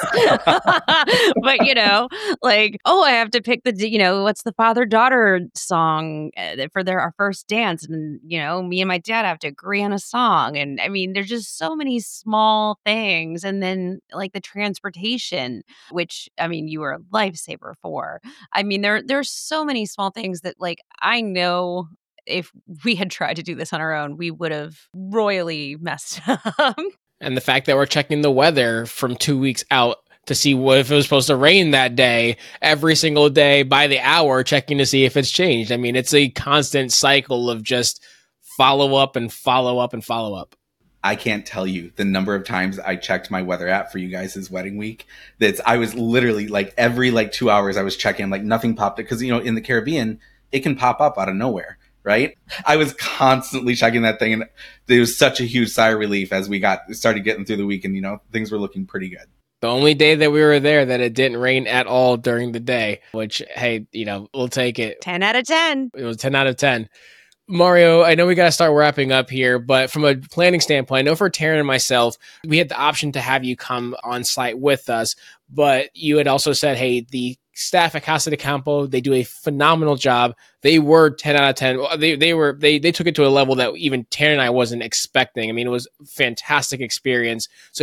But, you know, like, oh, I have to pick the, you know, what's the father-daughter song for their our first dance. And, you know, me and my dad have to agree on a song. And I mean, there's just so many small things. And then like the transportation, which, I mean, you were a lifesaver for. I mean, there there's so many small things that, like, I know if we had tried to do this on our own, we would have royally messed up.
And the fact that we're checking the weather from two weeks out to see what if it was supposed to rain that day, every single day by the hour, checking to see if it's changed. I mean, it's a constant cycle of just follow up and follow up and follow up.
I can't tell you the number of times I checked my weather app for you guys' wedding week. That's, I was literally like every like two hours I was checking, like nothing popped up, because, you know, in the Caribbean, it can pop up out of nowhere. Right? I was constantly checking that thing, and there was such a huge sigh of relief as we got started getting through the week, and, you know, things were looking pretty good.
The only day that we were there that it didn't rain at all during the day, which, hey, you know, we'll take it.
ten out of ten.
It was ten out of ten. Mario, I know we got to start wrapping up here, but from a planning standpoint, I know for Taryn and myself, we had the option to have you come on site with us, but you had also said, hey, the staff at Casa de Campo, they do a phenomenal job. They were ten out of ten. They they were they they took it to a level that even Taryn and I wasn't expecting. I mean, it was a fantastic experience. So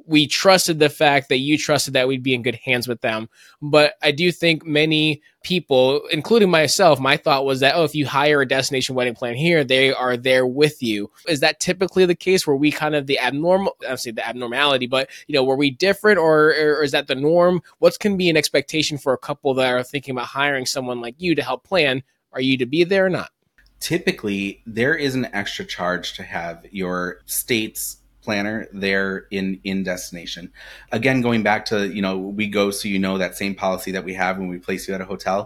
we trusted the fact that you trusted that we'd be in good hands with them. But I do think many people, including myself, my thought was that, oh, if you hire a destination wedding planner here, they are there with you. Is that typically the case? Were we kind of the abnormal, I don't say the abnormality, but, you know, were we different, or, or is that the norm? What can be an expectation for a couple that are thinking about hiring someone like you to help plan? Are you to be there or not?
Typically, there is an extra charge to have your state's planner there in in destination. Again, going back to, you know, we go so you know that same policy that we have when we place you at a hotel.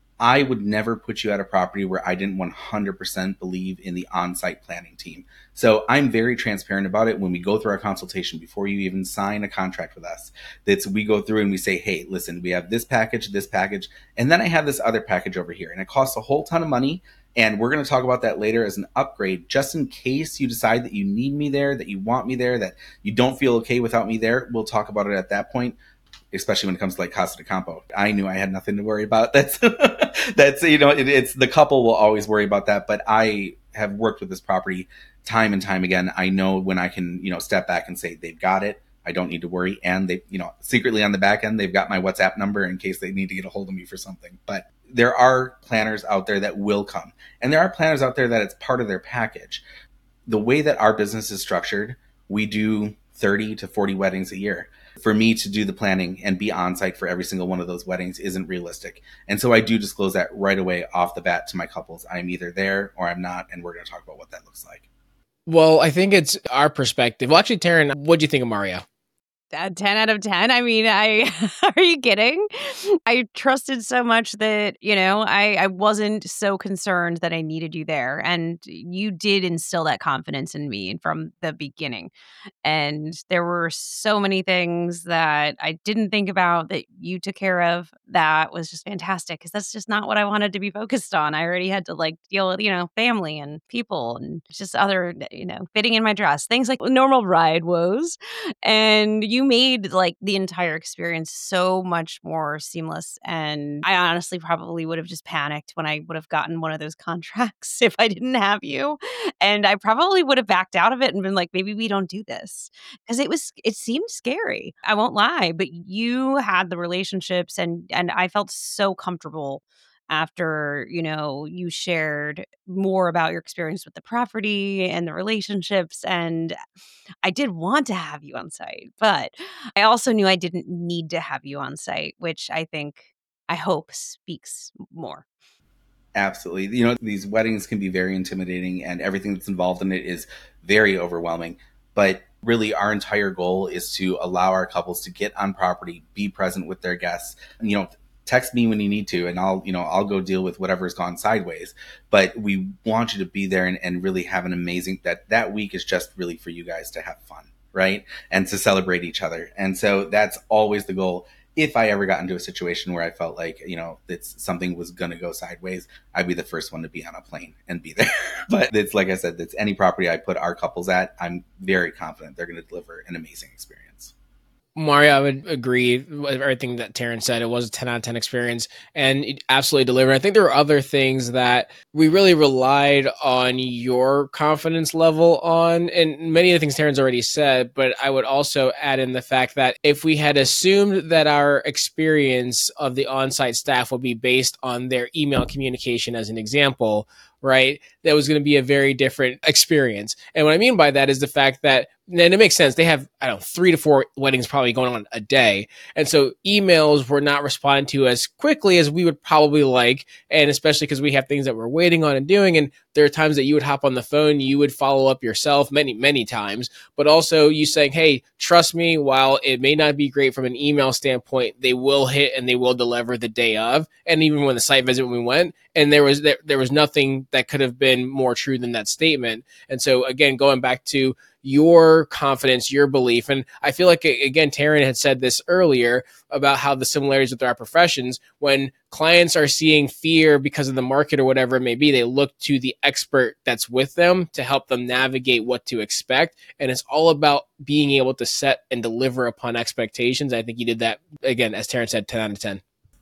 I would never put you at a property where I didn't one hundred percent believe in the on-site planning team. So I'm very transparent about it when we go through our consultation before you even sign a contract with us. That's we go through and we say, hey, listen, we have this package, this package, and then I have this other package over here, and it costs a whole ton of money. And we're going to talk about that later as an upgrade, just in case you decide that you need me there, that you want me there, that you don't feel okay without me there. We'll talk about it at that point, especially when it comes to like Casa de Campo. I knew I had nothing to worry about. That's, that's you know, it, it's the couple will always worry about that. But I have worked with this property time and time again. I know when I can, you know, step back and say they've got it. I don't need to worry. And they, you know, secretly on the back end, they've got my WhatsApp number in case they need to get a hold of me for something. But there are planners out there that will come. And there are planners out there that it's part of their package. The way that our business is structured, we do thirty to forty weddings a year. For me to do the planning and be on site for every single one of those weddings isn't realistic. And so I do disclose that right away off the bat to my couples. I'm either there or I'm not. And we're going to talk about what that looks like.
Well, I think it's our perspective. Well, actually, Taryn, what do you think of Mario?
Uh, ten out of ten. I mean, I are you kidding? I trusted so much that, you know, I, I wasn't so concerned that I needed you there. And you did instill that confidence in me from the beginning. And there were so many things that I didn't think about that you took care of. That was just fantastic, because that's just not what I wanted to be focused on. I already had to like deal with, you know, family and people and just other, you know, fitting in my dress, things like normal bride woes. And you You made like the entire experience so much more seamless. And I honestly probably would have just panicked when I would have gotten one of those contracts if I didn't have you. And I probably would have backed out of it and been like, maybe we don't do this. Because it was, it seemed scary. I won't lie, but you had the relationships, and and I felt so comfortable after, you know, you shared more about your experience with the property and the relationships. And I did want to have you on site, but I also knew I didn't need to have you on site, which I think, I hope, speaks more.
Absolutely. You know, these weddings can be very intimidating, and everything that's involved in it is very overwhelming. But really, our entire goal is to allow our couples to get on property, be present with their guests. You know, text me when you need to, and I'll, you know, I'll go deal with whatever's gone sideways. But we want you to be there and, and really have an amazing, that that week is just really for you guys to have fun, right? And to celebrate each other. And so that's always the goal. If I ever got into a situation where I felt like, you know, that something was going to go sideways, I'd be the first one to be on a plane and be there. But it's like I said, it's any property I put our couples at, I'm very confident they're going to deliver an amazing experience.
Mario, I would agree with everything that Taryn said. It was a ten out of ten experience, and it absolutely delivered. I think there were other things that we really relied on your confidence level on, and many of the things Taryn's already said, but I would also add in the fact that if we had assumed that our experience of the on-site staff would be based on their email communication as an example, right, that was going to be a very different experience. And what I mean by that is the fact that, and it makes sense, they have, I don't know, three to four weddings probably going on a day. And so emails were not responded to as quickly as we would probably like. And especially because we have things that we're waiting on and doing. And there are times that you would hop on the phone, you would follow up yourself many, many times, but also you saying, hey, trust me, while it may not be great from an email standpoint, they will hit and they will deliver the day of. And even when the site visit, when we went, and there was, there, there was nothing that could have been more true than that statement. And so again, going back to your confidence, your belief. And I feel like, again, Taryn had said this earlier about how the similarities with our professions, when clients are seeing fear because of the market or whatever it may be, they look to the expert that's with them to help them navigate what to expect. And it's all about being able to set and deliver upon expectations. I think you did that, again, as Taryn said, ten out of ten.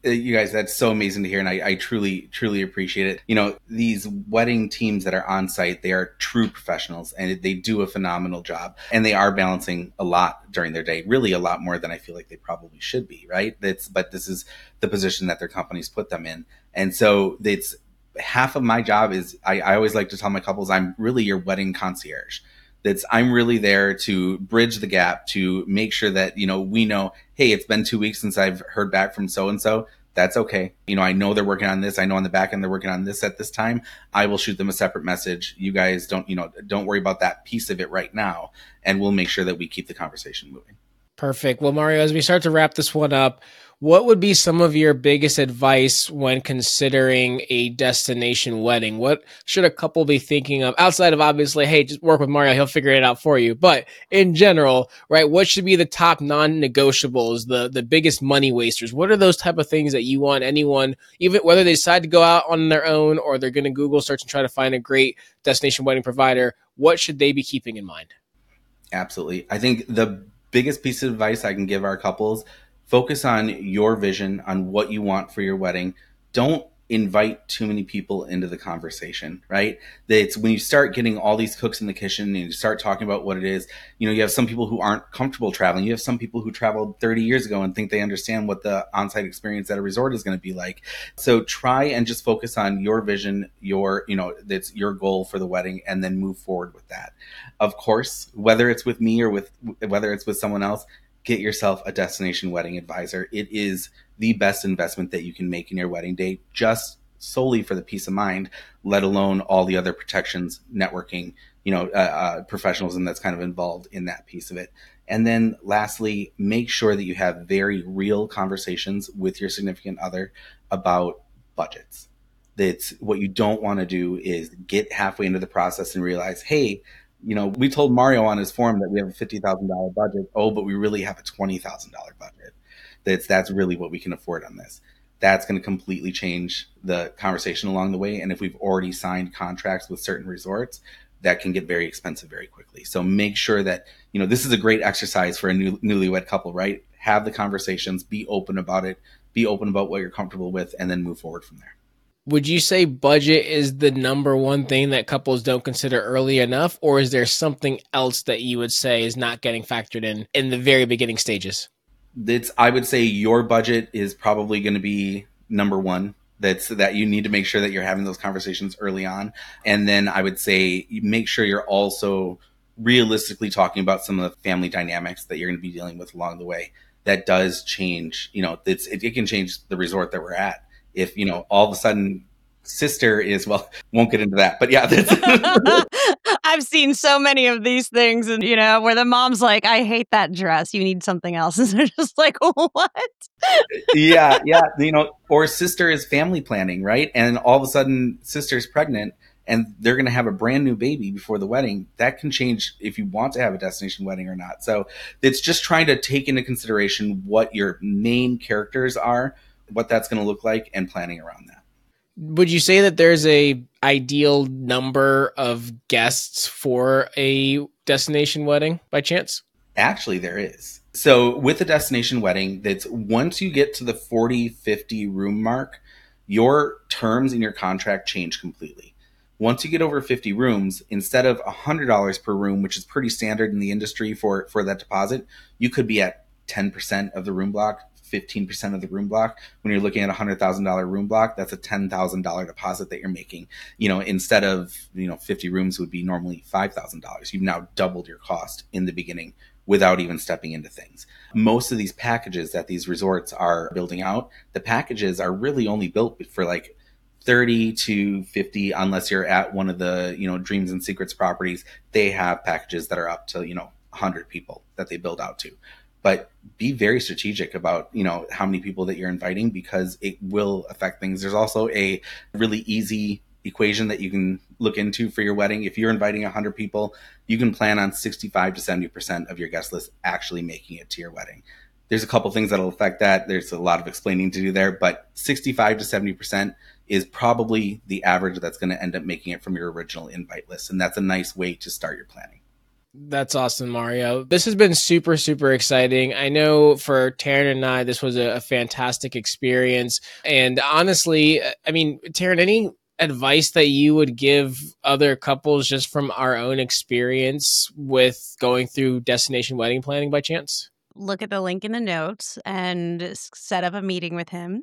You guys, that's so amazing to hear. And I, I truly, truly appreciate it. You know, these wedding teams that are on site, they are true professionals and they do a phenomenal job. And they are balancing a lot during their day, really a lot more than I feel like they probably should be, right? That's, but this is the position that their companies put them in. And so it's half of my job is, I, I always like to tell my couples, I'm really your wedding concierge. That's I'm really there to bridge the gap, to make sure that, you know, we know, hey, it's been two weeks since I've heard back from so-and-so. That's okay. You know, I know they're working on this. I know on the back end they're working on this at this time. I will shoot them a separate message. You guys don't, you know, don't worry about that piece of it right now. And we'll make sure that we keep the conversation moving.
Perfect. Well, Mario, as we start to wrap this one up, what would be some of your biggest advice when considering a destination wedding? What should a couple be thinking of outside of obviously, hey, just work with Mario, he'll figure it out for you. But in general, right, what should be the top non-negotiables, the the biggest money wasters? What are those type of things that you want anyone, even whether they decide to go out on their own or they're going to Google search and try to find a great destination wedding provider, what should they be keeping in mind?
Absolutely. I think the biggest piece of advice I can give our couples, focus on your vision, on what you want for your wedding. Don't invite too many people into the conversation, right? It's when you start getting all these cooks in the kitchen and you start talking about what it is, you know, you have some people who aren't comfortable traveling. You have some people who traveled thirty years ago and think they understand what the on-site experience at a resort is going to be like. So try and just focus on your vision, your, you know, that's your goal for the wedding, and then move forward with that. Of course, whether it's with me or with, whether it's with someone else, get yourself a destination wedding advisor. It is the best investment that you can make in your wedding day, just solely for the peace of mind, let alone all the other protections, networking, you know, uh, uh, professionalism that's kind of involved in that piece of it. And then lastly, make sure that you have very real conversations with your significant other about budgets. That's what you don't want to do is get halfway into the process and realize, hey, you know, we told Mario on his form that we have a fifty thousand dollars budget. Oh, but we really have a twenty thousand dollars budget. That's, that's really what we can afford on this. That's going to completely change the conversation along the way. And if we've already signed contracts with certain resorts, that can get very expensive very quickly. So make sure that, you know, this is a great exercise for a new, newlywed couple, right? Have the conversations, be open about it, be open about what you're comfortable with, and then move forward from there.
Would you say budget is the number one thing that couples don't consider early enough, or is there something else that you would say is not getting factored in in the very beginning stages?
It's, I would say your budget is probably going to be number one. That's that you need to make sure that you're having those conversations early on. And then I would say make sure you're also realistically talking about some of the family dynamics that you're going to be dealing with along the way. That does change, you know, it's, it, it can change the resort that we're at. If, you know, all of a sudden sister is, well, won't get into that, but yeah. That's
I've seen so many of these things, and, you know, where the mom's like, I hate that dress. You need something else. And they're just like, what?
yeah. Yeah. You know, or sister is family planning, right? And all of a sudden sister's pregnant and they're going to have a brand new baby before the wedding. That can change if you want to have a destination wedding or not. So it's just trying to take into consideration what your main characters are, what that's going to look like, and planning around that.
Would you say that there's a ideal number of guests for a destination wedding by chance?
Actually, there is. So with a destination wedding, that's once you get to the forty, fifty room mark, your terms in your contract change completely. Once you get over fifty rooms, instead of one hundred dollars per room, which is pretty standard in the industry for, for that deposit, you could be at ten percent of the room block, fifteen percent of the room block. When you're looking at a one hundred thousand dollars room block, that's a ten thousand dollars deposit that you're making. You know, instead of, you know, fifty rooms would be normally five thousand dollars. You've now doubled your cost in the beginning without even stepping into things. Most of these packages that these resorts are building out, the packages are really only built for like thirty to fifty, unless you're at one of the, you know, Dreams and Secrets properties. They have packages that are up to, you know, one hundred people that they build out to. But be very strategic about, you know, how many people that you're inviting, because it will affect things. There's also a really easy equation that you can look into for your wedding. If you're inviting one hundred people, you can plan on sixty-five to seventy percent of your guest list actually making it to your wedding. There's a couple things that'll affect that. There's a lot of explaining to do there, but sixty-five to seventy percent is probably the average that's going to end up making it from your original invite list. And that's a nice way to start your planning.
That's awesome, Mario. This has been super, super exciting. I know for Taryn and I, this was a, a fantastic experience. And honestly, I mean, Taryn, any advice that you would give other couples just from our own experience with going through destination wedding planning by chance?
Look at the link in the notes and s- set up a meeting with him.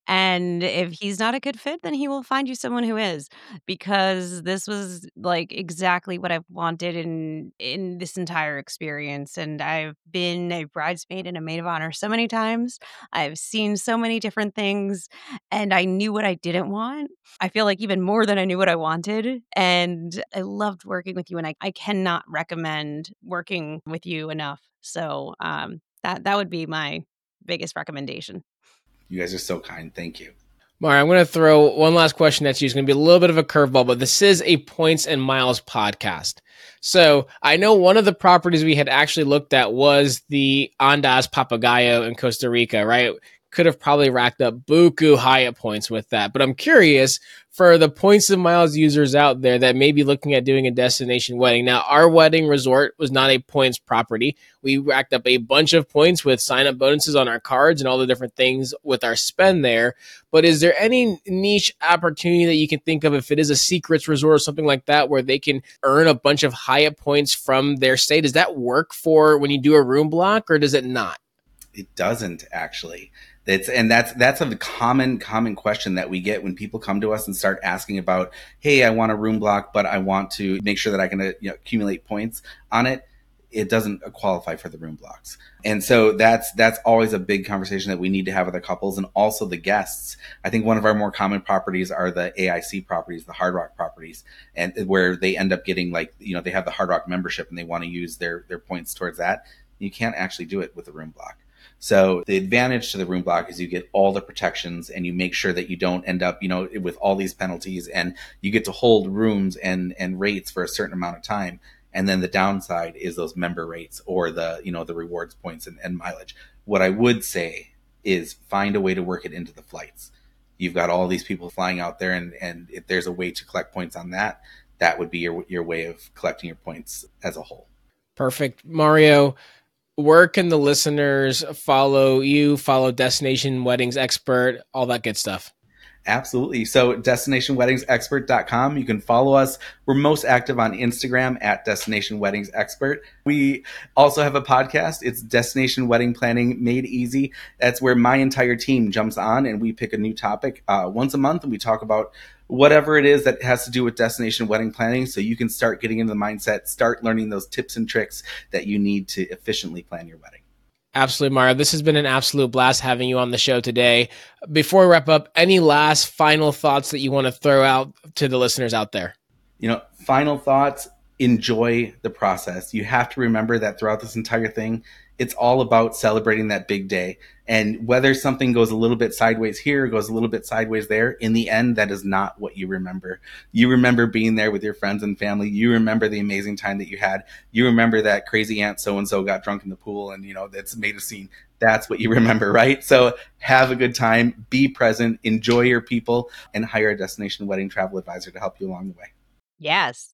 And if he's not a good fit, then he will find you someone who is, because this was like exactly what I've wanted in in this entire experience. And I've been a bridesmaid and a maid of honor so many times. I've seen so many different things, and I knew what I didn't want. I feel like even more than I knew what I wanted. And I loved working with you, and I, I cannot recommend working with you enough. So um, that that would be my biggest recommendation.
You guys are so kind. Thank you.
Mario, I'm going to throw one last question at you. It's going to be a little bit of a curveball, but this is a Points and Miles podcast. So I know one of the properties we had actually looked at was the Andaz Papagayo in Costa Rica, right? Could have probably racked up buku Hyatt points with that. But I'm curious for the Points and Miles users out there that may be looking at doing a destination wedding. Now, our wedding resort was not a points property. We racked up a bunch of points with sign-up bonuses on our cards and all the different things with our spend there. But is there any niche opportunity that you can think of if it is a secrets resort or something like that where they can earn a bunch of Hyatt points from their stay? Does that work for when you do a room block, or does it not?
It doesn't actually. It's, and that's that's a common common question that we get when people come to us and start asking about, hey, I want a room block, but I want to make sure that I can uh, you know, accumulate points on it. It doesn't qualify for the room blocks. And so that's that's always a big conversation that we need to have with the couples and also the guests. I think one of our more common properties are the A I C properties, the Hard Rock properties, and where they end up getting like, you know, they have the Hard Rock membership and they want to use their their points towards that. You can't actually do it with a room block. So the advantage to the room block is you get all the protections and you make sure that you don't end up, you know, with all these penalties, and you get to hold rooms and, and rates for a certain amount of time. And then the downside is those member rates or the, you know, the rewards points and, and mileage. What I would say is find a way to work it into the flights. You've got all these people flying out there, and, and if there's a way to collect points on that, that would be your, your way of collecting your points as a whole.
Perfect. Mario, where can the listeners follow you, follow Destination Weddings Expert, all that good stuff?
Absolutely. So destination weddings expert dot com. You can follow us. We're most active on Instagram at Destination Weddings Expert. We also have a podcast. It's Destination Wedding Planning Made Easy. That's where my entire team jumps on and we pick a new topic uh, once a month, and we talk about whatever it is that has to do with destination wedding planning, so you can start getting into the mindset, start learning those tips and tricks that you need to efficiently plan your wedding.
Absolutely, Mario. This has been an absolute blast having you on the show today. Before we wrap up, any last final thoughts that you want to throw out to the listeners out there?
You know, final thoughts, enjoy the process. You have to remember that throughout this entire thing, it's all about celebrating that big day. And whether something goes a little bit sideways here, goes a little bit sideways there, in the end, that is not what you remember. You remember being there with your friends and family. You remember the amazing time that you had. You remember that crazy aunt so-and-so got drunk in the pool and, you know, that's made a scene. That's what you remember, right? So have a good time, be present, enjoy your people, and hire a destination wedding travel advisor to help you along the way.
Yes.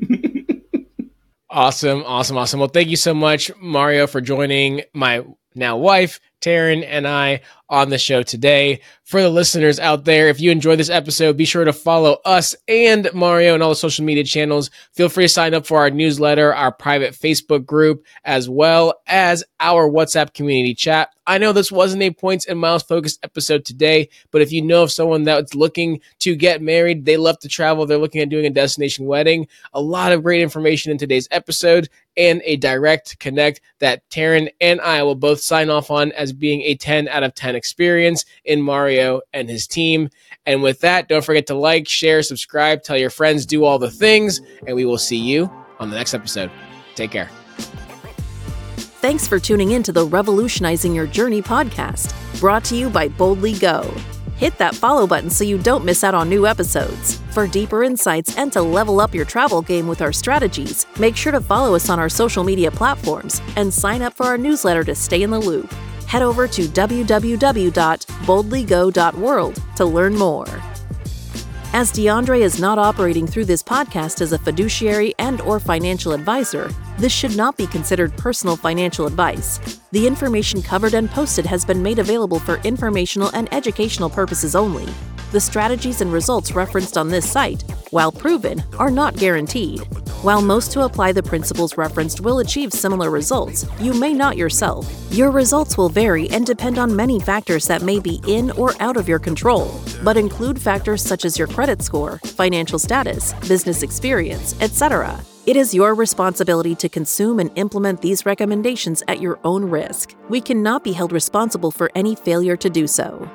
Awesome, awesome, awesome. Well, thank you so much, Mario, for joining my now wife, Taryn, and I on the show today. For the listeners out there, if you enjoyed this episode, be sure to follow us and Mario on all the social media channels. Feel free to sign up for our newsletter, our private Facebook group, as well as our WhatsApp community chat. I know this wasn't a Points and Miles focused episode today, but if you know of someone that's looking to get married, they love to travel, they're looking at doing a destination wedding, a lot of great information in today's episode and a direct connect that Taryn and I will both sign off on as being a ten out of ten experience in Mario and his team. And with that, don't forget to like, share, subscribe, tell your friends, do all the things, and we will see you on the next episode. Take care.
Thanks for tuning in to the Revolutionizing Your Journey podcast, brought to you by Boldly Go. Hit that follow button so you don't miss out on new episodes. For deeper insights and to level up your travel game with our strategies, make sure to follow us on our social media platforms and sign up for our newsletter to stay in the loop. Head over to w w w dot boldly go dot world to learn more. As DeAndre is not operating through this podcast as a fiduciary and or financial advisor, This should not be considered personal financial advice. The information covered and posted has been made available for informational and educational purposes only. The strategies and results referenced on this site, while proven, are not guaranteed. While most who apply the principles referenced will achieve similar results, you may not yourself. Your results will vary and depend on many factors that may be in or out of your control, but include factors such as your credit score, financial status, business experience, et cetera. It is your responsibility to consume and implement these recommendations at your own risk. We cannot be held responsible for any failure to do so.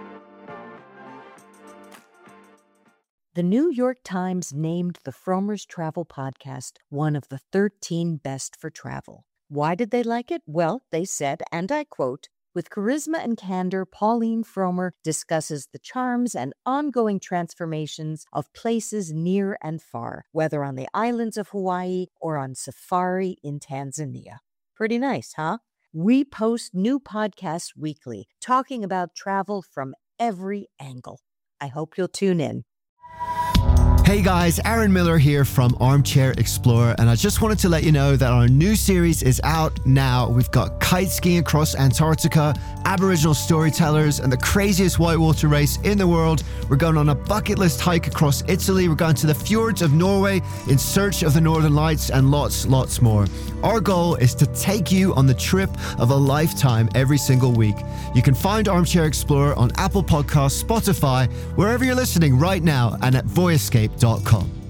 The New York Times named the Frommer's Travel Podcast one of the thirteen best for travel. Why did they like it? Well, they said, and I quote, "With charisma and candor, Pauline Frommer discusses the charms and ongoing transformations of places near and far, whether on the islands of Hawaii or on safari in Tanzania." Pretty nice, huh? We post new podcasts weekly, talking about travel from every angle. I hope you'll tune in.
Hey guys, Aaron Miller here from Armchair Explorer, and I just wanted to let you know that our new series is out now. We've got kite skiing across Antarctica, Aboriginal storytellers, and the craziest whitewater race in the world. We're going on a bucket list hike across Italy. We're going to the fjords of Norway in search of the Northern Lights, and lots, lots more. Our goal is to take you on the trip of a lifetime every single week. You can find Armchair Explorer on Apple Podcasts, Spotify, wherever you're listening right now, and at voyescape dot com.